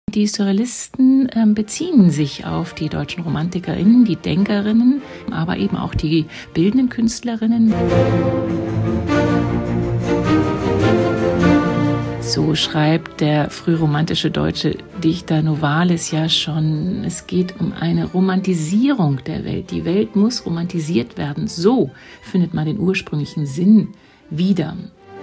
Die Surrealisten beziehen sich auf die deutschen RomantikerInnen, die Denkerinnen, aber eben auch die bildenden Künstlerinnen. So schreibt der frühromantische deutsche Dichter Novalis ja schon, es geht um eine Romantisierung der Welt. Die Welt muss romantisiert werden. So findet man den ursprünglichen Sinn wieder.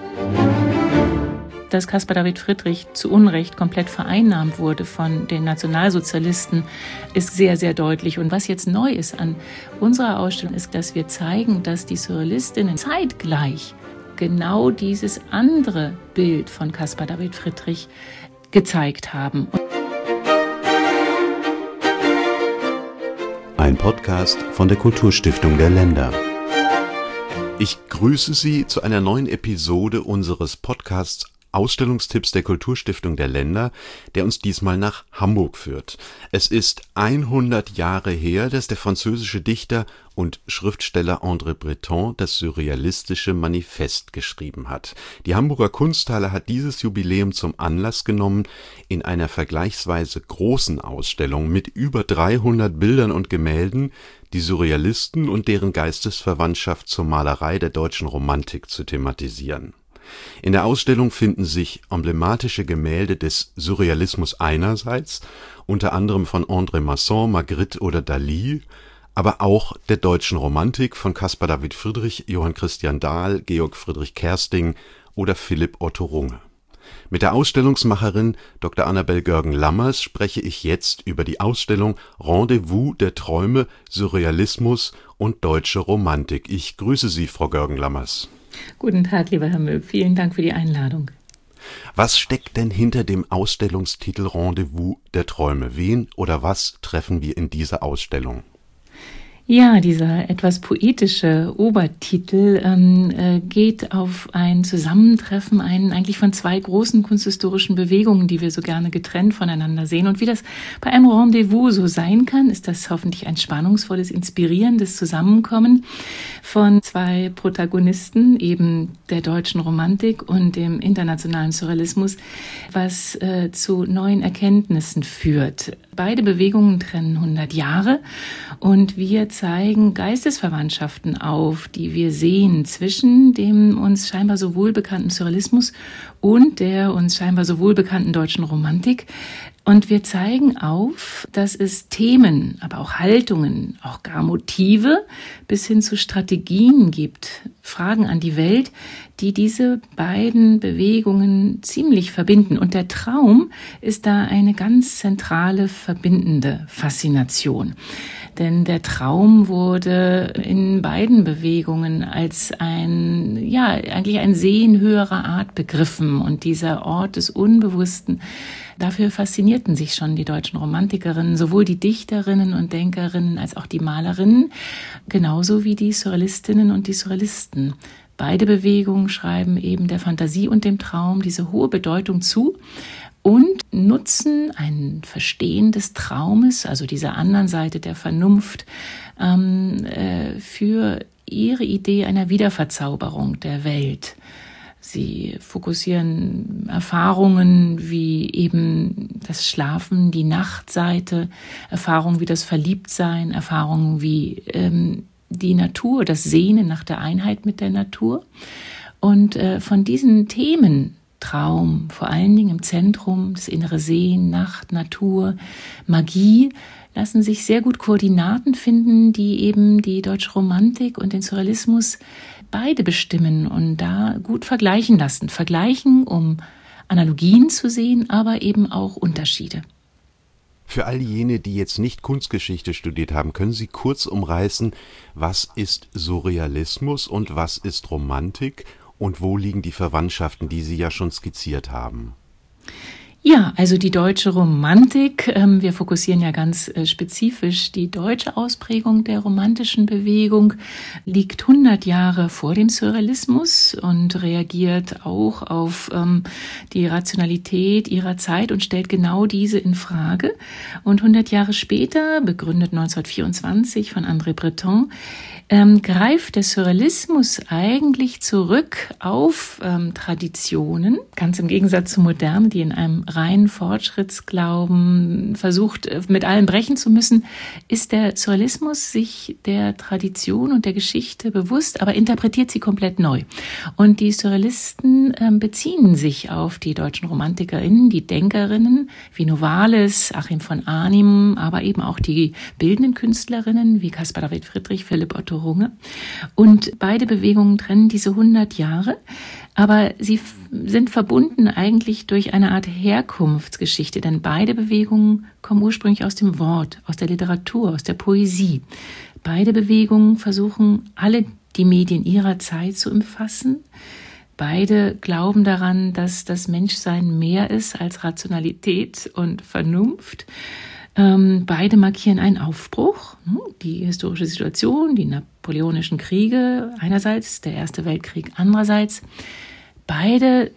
Dass Caspar David Friedrich zu Unrecht komplett vereinnahmt wurde von den Nationalsozialisten, ist sehr, sehr deutlich. Und was jetzt neu ist an unserer Ausstellung, ist, dass wir zeigen, dass die Surrealistinnen zeitgleich genau dieses andere Bild von Caspar David Friedrich gezeigt haben. Ein Podcast von der Kulturstiftung der Länder. Ich grüße Sie zu einer neuen Episode unseres Podcasts Ausstellungstipps der Kulturstiftung der Länder, der uns diesmal nach Hamburg führt. Es ist 100 Jahre her, dass der französische Dichter und Schriftsteller André Breton das surrealistische Manifest geschrieben hat. Die Hamburger Kunsthalle hat dieses Jubiläum zum Anlass genommen, in einer vergleichsweise großen Ausstellung mit über 300 Bildern und Gemälden die Surrealisten und deren Geistesverwandtschaft zur Malerei der deutschen Romantik zu thematisieren. In der Ausstellung finden sich emblematische Gemälde des Surrealismus einerseits, unter anderem von André Masson, Magritte oder Dalí, aber auch der deutschen Romantik von Caspar David Friedrich, Johann Christian Dahl, Georg Friedrich Kersting oder Philipp Otto Runge. Mit der Ausstellungsmacherin Dr. Annabel Görgen-Lammers spreche ich jetzt über die Ausstellung Rendezvous der Träume, Surrealismus und deutsche Romantik. Ich grüße Sie, Frau Görgen-Lammers. Guten Tag, lieber Herr Möb. Vielen Dank für die Einladung. Was steckt denn hinter dem Ausstellungstitel Rendezvous der Träume? Wen oder was treffen wir in dieser Ausstellung? Ja, dieser etwas poetische Obertitel geht auf ein Zusammentreffen eigentlich von zwei großen kunsthistorischen Bewegungen, die wir so gerne getrennt voneinander sehen. Und wie das bei einem Rendezvous so sein kann, ist das hoffentlich ein spannungsvolles, inspirierendes Zusammenkommen von zwei Protagonisten, eben der deutschen Romantik und dem internationalen Surrealismus, was zu neuen Erkenntnissen führt. Beide Bewegungen trennen 100 Jahre und wir zeigen Geistesverwandtschaften auf, die wir sehen zwischen dem uns scheinbar so wohlbekannten Surrealismus und der uns scheinbar so wohlbekannten deutschen Romantik. Und wir zeigen auf, dass es Themen, aber auch Haltungen, auch gar Motive bis hin zu Strategien gibt, Fragen an die Welt, die diese beiden Bewegungen ziemlich verbinden. Und der Traum ist da eine ganz zentrale verbindende Faszination. Denn der Traum wurde in beiden Bewegungen als eigentlich ein Sehen höherer Art begriffen. Und dieser Ort des Unbewussten, dafür faszinierten sich schon die deutschen Romantikerinnen, sowohl die Dichterinnen und Denkerinnen als auch die Malerinnen, genauso wie die Surrealistinnen und die Surrealisten. Beide Bewegungen schreiben eben der Fantasie und dem Traum diese hohe Bedeutung zu und nutzen ein Verstehen des Traumes, also dieser anderen Seite der Vernunft, für ihre Idee einer Wiederverzauberung der Welt. Sie fokussieren Erfahrungen wie eben das Schlafen, die Nachtseite, Erfahrungen wie das Verliebtsein, Erfahrungen wie die Natur, das Sehnen nach der Einheit mit der Natur. Und von diesen Themen, Traum, vor allen Dingen im Zentrum, das innere Sehen, Nacht, Natur, Magie, lassen sich sehr gut Koordinaten finden, die eben die deutsche Romantik und den Surrealismus beide bestimmen und da gut vergleichen lassen. Vergleichen, um Analogien zu sehen, aber eben auch Unterschiede. Für all jene, die jetzt nicht Kunstgeschichte studiert haben, können Sie kurz umreißen, was ist Surrealismus und was ist Romantik und wo liegen die Verwandtschaften, die Sie ja schon skizziert haben? Ja, also die deutsche Romantik, wir fokussieren ja ganz spezifisch die deutsche Ausprägung der romantischen Bewegung, liegt 100 Jahre vor dem Surrealismus und reagiert auch auf die Rationalität ihrer Zeit und stellt genau diese in Frage. Und 100 Jahre später, begründet 1924 von André Breton, greift der Surrealismus eigentlich zurück auf Traditionen, ganz im Gegensatz zur Moderne, die in einem reinen Fortschrittsglauben versucht, mit allem brechen zu müssen, ist der Surrealismus sich der Tradition und der Geschichte bewusst, aber interpretiert sie komplett neu. Und die Surrealisten beziehen sich auf die deutschen RomantikerInnen, die Denkerinnen wie Novalis, Achim von Arnim, aber eben auch die bildenden Künstlerinnen wie Caspar David Friedrich, Philipp Otto Runge. Und beide Bewegungen trennen diese 100 Jahre. Aber sie sind verbunden eigentlich durch eine Art Herkunftsgeschichte, denn beide Bewegungen kommen ursprünglich aus dem Wort, aus der Literatur, aus der Poesie. Beide Bewegungen versuchen, alle die Medien ihrer Zeit zu umfassen. Beide glauben daran, dass das Menschsein mehr ist als Rationalität und Vernunft. Beide markieren einen Aufbruch, die historische Situation, die napoleonischen Kriege einerseits, der Erste Weltkrieg andererseits. Beide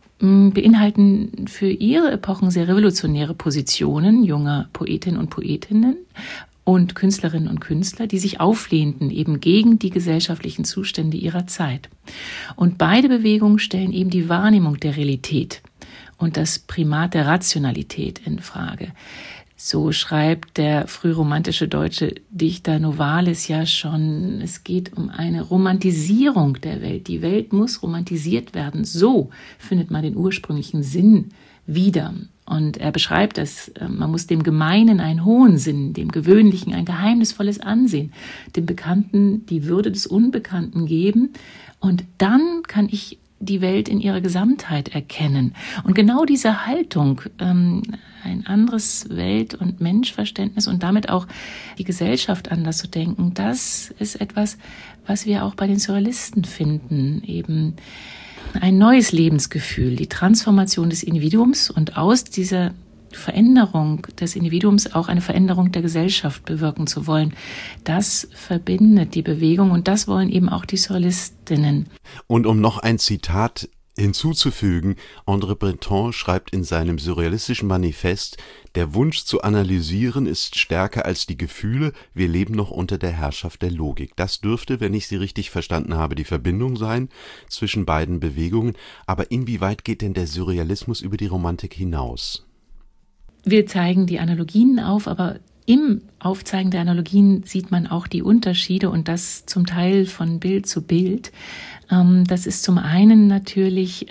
beinhalten für ihre Epochen sehr revolutionäre Positionen junger Poetinnen und Poetinnen und Künstlerinnen und Künstler, die sich auflehnten eben gegen die gesellschaftlichen Zustände ihrer Zeit. Und beide Bewegungen stellen eben die Wahrnehmung der Realität und das Primat der Rationalität in Frage. So schreibt der frühromantische deutsche Dichter Novalis ja schon, es geht um eine Romantisierung der Welt. Die Welt muss romantisiert werden. So findet man den ursprünglichen Sinn wieder. Und er beschreibt das, man muss dem Gemeinen einen hohen Sinn, dem Gewöhnlichen ein geheimnisvolles Ansehen, dem Bekannten die Würde des Unbekannten geben. Und dann kann ich die Welt in ihrer Gesamtheit erkennen. Und genau diese Haltung, ein anderes Welt- und Menschverständnis und damit auch die Gesellschaft anders zu denken, das ist etwas, was wir auch bei den Surrealisten finden. Eben ein neues Lebensgefühl, die Transformation des Individuums und aus dieser Veränderung des Individuums auch eine Veränderung der Gesellschaft bewirken zu wollen. Das verbindet die Bewegung und das wollen eben auch die Surrealistinnen. Und um noch ein Zitat hinzuzufügen, André Breton schreibt in seinem surrealistischen Manifest: Der Wunsch zu analysieren ist stärker als die Gefühle, wir leben noch unter der Herrschaft der Logik. Das dürfte, wenn ich Sie richtig verstanden habe, die Verbindung sein zwischen beiden Bewegungen. Aber inwieweit geht denn der Surrealismus über die Romantik hinaus? Wir zeigen die Analogien auf, aber im Aufzeigen der Analogien sieht man auch die Unterschiede und das zum Teil von Bild zu Bild. Das ist zum einen natürlich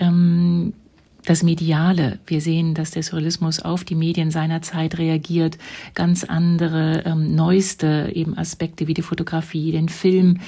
das Mediale. Wir sehen, dass der Surrealismus auf die Medien seiner Zeit reagiert, ganz andere, neueste eben Aspekte wie die Fotografie, den Film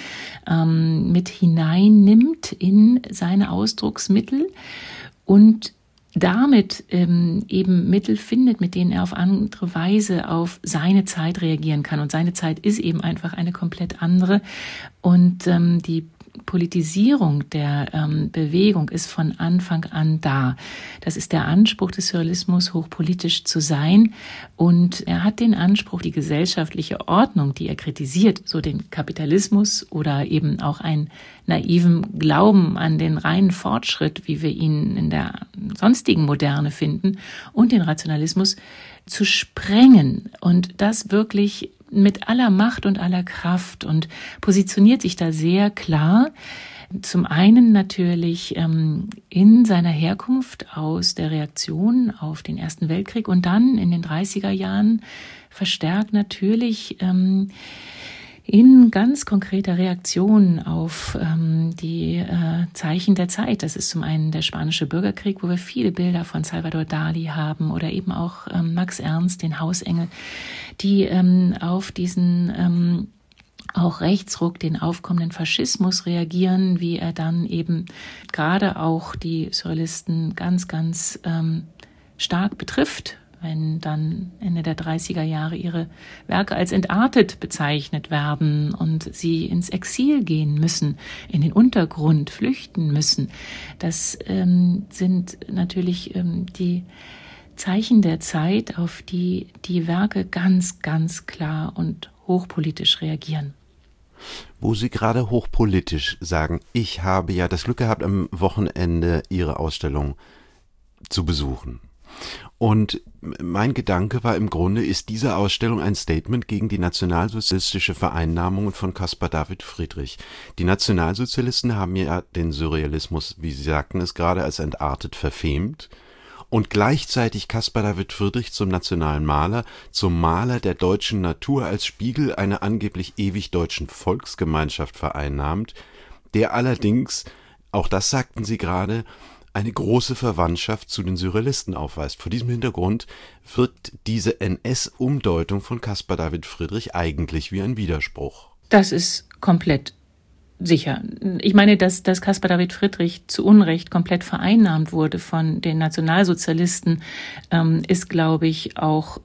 mit hineinnimmt in seine Ausdrucksmittel und damit eben Mittel findet, mit denen er auf andere Weise auf seine Zeit reagieren kann. Und seine Zeit ist eben einfach eine komplett andere. Und die Politisierung der Bewegung ist von Anfang an da. Das ist der Anspruch des Surrealismus, hochpolitisch zu sein. Und er hat den Anspruch, die gesellschaftliche Ordnung, die er kritisiert, so den Kapitalismus oder eben auch einen naiven Glauben an den reinen Fortschritt, wie wir ihn in der sonstigen Moderne finden, und den Rationalismus zu sprengen und das wirklich mit aller Macht und aller Kraft und positioniert sich da sehr klar. Zum einen natürlich in seiner Herkunft aus der Reaktion auf den Ersten Weltkrieg und dann in den 30er Jahren verstärkt natürlich in ganz konkreter Reaktion auf die Zeichen der Zeit. Das ist zum einen der Spanische Bürgerkrieg, wo wir viele Bilder von Salvador Dali haben oder eben auch Max Ernst, den Hausengel, die auf diesen auch Rechtsruck, den aufkommenden Faschismus reagieren, wie er dann eben gerade auch die Surrealisten ganz, ganz stark betrifft, wenn dann Ende der 30er Jahre ihre Werke als entartet bezeichnet werden und sie ins Exil gehen müssen, in den Untergrund flüchten müssen. Das sind natürlich die Zeichen der Zeit, auf die die Werke ganz, ganz klar und hochpolitisch reagieren. Wo Sie gerade hochpolitisch sagen, ich habe ja das Glück gehabt, am Wochenende Ihre Ausstellung zu besuchen. Und mein Gedanke war im Grunde, ist diese Ausstellung ein Statement gegen die nationalsozialistische Vereinnahmung von Caspar David Friedrich. Die Nationalsozialisten haben ja den Surrealismus, wie Sie sagten es gerade, als entartet verfemt. und gleichzeitig Caspar David Friedrich zum nationalen Maler, zum Maler der deutschen Natur als Spiegel einer angeblich ewig deutschen Volksgemeinschaft vereinnahmt, der allerdings, auch das sagten Sie gerade, eine große Verwandtschaft zu den Surrealisten aufweist. Vor diesem Hintergrund wirkt diese NS-Umdeutung von Caspar David Friedrich eigentlich wie ein Widerspruch. Das ist komplett sicher. Ich meine, dass Caspar David Friedrich zu Unrecht komplett vereinnahmt wurde von den Nationalsozialisten, ist, glaube ich, auch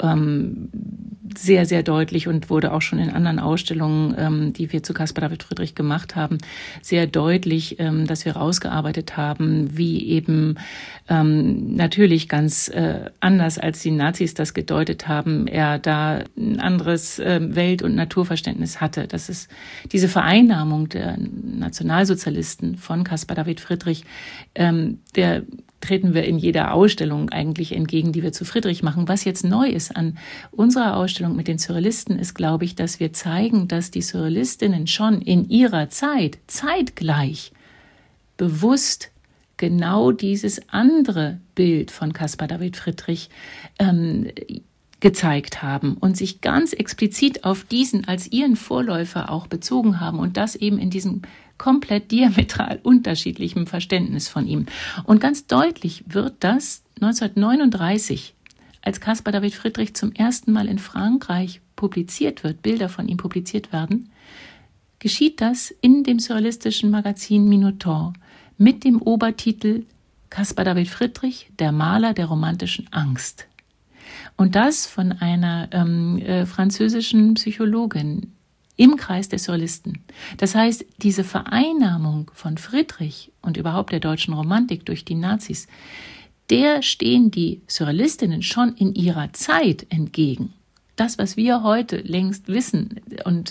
sehr, sehr deutlich und wurde auch schon in anderen Ausstellungen, die wir zu Caspar David Friedrich gemacht haben, sehr deutlich, dass wir rausgearbeitet haben, wie eben natürlich ganz anders, als die Nazis das gedeutet haben, er da ein anderes Welt- und Naturverständnis hatte. Das ist diese Vereinnahmung der Nationalsozialisten von Caspar David Friedrich, der treten wir in jeder Ausstellung eigentlich entgegen, die wir zu Friedrich machen. Was jetzt neu ist an unserer Ausstellung mit den Surrealisten ist, glaube ich, dass wir zeigen, dass die Surrealistinnen schon in ihrer Zeit zeitgleich bewusst genau dieses andere Bild von Caspar David Friedrich gezeigt haben und sich ganz explizit auf diesen als ihren Vorläufer auch bezogen haben und das eben in diesem komplett diametral unterschiedlichem Verständnis von ihm. Und ganz deutlich wird das 1939, als Caspar David Friedrich zum ersten Mal in Frankreich publiziert wird, Bilder von ihm publiziert werden, geschieht das in dem surrealistischen Magazin Minotaur mit dem Obertitel Caspar David Friedrich, der Maler der romantischen Angst. Und das von einer französischen Psychologin im Kreis der Surrealisten. Das heißt, diese Vereinnahmung von Friedrich und überhaupt der deutschen Romantik durch die Nazis, der stehen die Surrealistinnen schon in ihrer Zeit entgegen. Das, was wir heute längst wissen und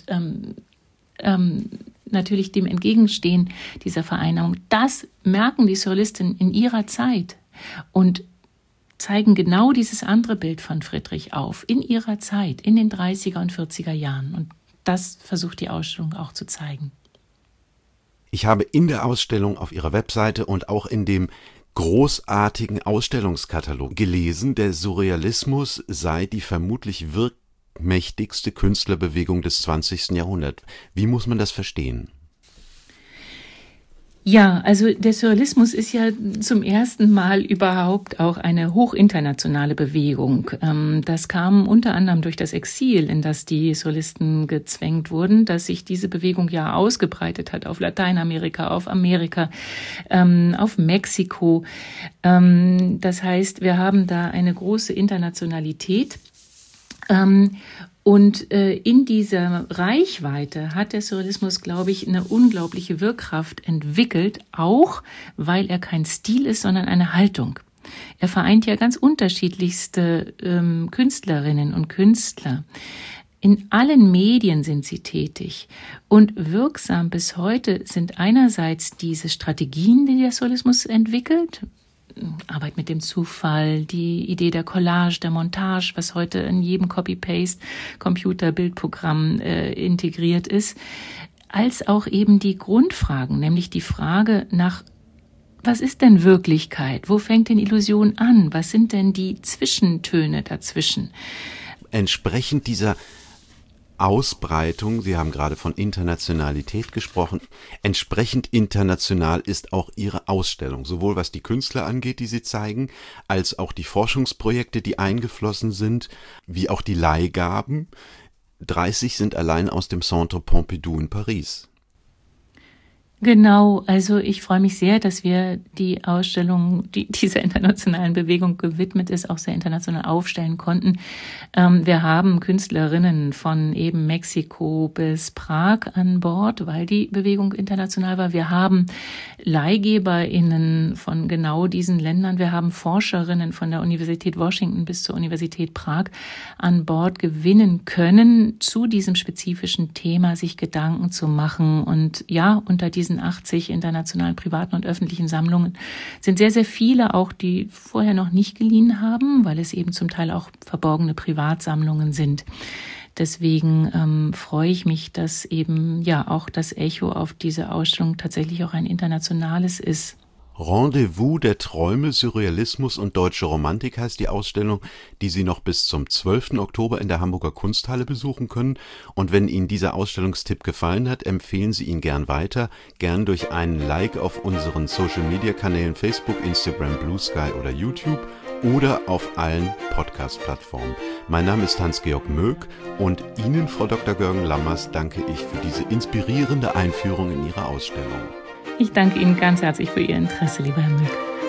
natürlich dem entgegenstehen, dieser Vereinnahmung, das merken die Surrealistinnen in ihrer Zeit und zeigen genau dieses andere Bild von Friedrich auf, in ihrer Zeit, in den 30er und 40er Jahren. Und das versucht die Ausstellung auch zu zeigen. Ich habe in der Ausstellung auf Ihrer Webseite und auch in dem großartigen Ausstellungskatalog gelesen, der Surrealismus sei die vermutlich wirkmächtigste Künstlerbewegung des 20. Jahrhunderts. Wie muss man das verstehen? Ja, also der Surrealismus ist ja zum ersten Mal überhaupt auch eine hochinternationale Bewegung. Das kam unter anderem durch das Exil, in das die Surrealisten gezwängt wurden, dass sich diese Bewegung ja ausgebreitet hat auf Lateinamerika, auf Amerika, auf Mexiko. Das heißt, wir haben da eine große Internationalität. Und in dieser Reichweite hat der Surrealismus, glaube ich, eine unglaubliche Wirkkraft entwickelt, auch weil er kein Stil ist, sondern eine Haltung. Er vereint ja ganz unterschiedlichste Künstlerinnen und Künstler. In allen Medien sind sie tätig und wirksam bis heute sind einerseits diese Strategien, die der Surrealismus entwickelt, Arbeit mit dem Zufall, die Idee der Collage, der Montage, was heute in jedem Copy-Paste-Computer-Bildprogramm integriert ist, als auch eben die Grundfragen, nämlich die Frage nach, was ist denn Wirklichkeit? Wo fängt denn Illusion an? Was sind denn die Zwischentöne dazwischen? Entsprechend dieser Ausbreitung, Sie haben gerade von Internationalität gesprochen, entsprechend international ist auch Ihre Ausstellung, sowohl was die Künstler angeht, die Sie zeigen, als auch die Forschungsprojekte, die eingeflossen sind, wie auch die Leihgaben. 30 sind allein aus dem Centre Pompidou in Paris. Genau, also ich freue mich sehr, dass wir die Ausstellung, die dieser internationalen Bewegung gewidmet ist, auch sehr international aufstellen konnten. Wir haben Künstlerinnen von eben Mexiko bis Prag an Bord, weil die Bewegung international war. Wir haben LeihgeberInnen von genau diesen Ländern. Wir haben Forscherinnen von der Universität Washington bis zur Universität Prag an Bord gewinnen können, zu diesem spezifischen Thema sich Gedanken zu machen. Und ja, unter diesen 80 internationalen privaten und öffentlichen Sammlungen sind sehr, sehr viele auch, die vorher noch nicht geliehen haben, weil es eben zum Teil auch verborgene Privatsammlungen sind. Deswegen freue ich mich, dass eben ja auch das Echo auf diese Ausstellung tatsächlich auch ein internationales ist. Rendezvous der Träume, Surrealismus und deutsche Romantik heißt die Ausstellung, die Sie noch bis zum 12. Oktober in der Hamburger Kunsthalle besuchen können. Und wenn Ihnen dieser Ausstellungstipp gefallen hat, empfehlen Sie ihn gern weiter, gern durch einen Like auf unseren Social-Media-Kanälen Facebook, Instagram, Blue Sky oder YouTube oder auf allen Podcast-Plattformen. Mein Name ist Hans-Georg Möck und Ihnen, Frau Dr. Görgen-Lammers, danke ich für diese inspirierende Einführung in Ihre Ausstellung. Ich danke Ihnen ganz herzlich für Ihr Interesse, lieber Herr Möck.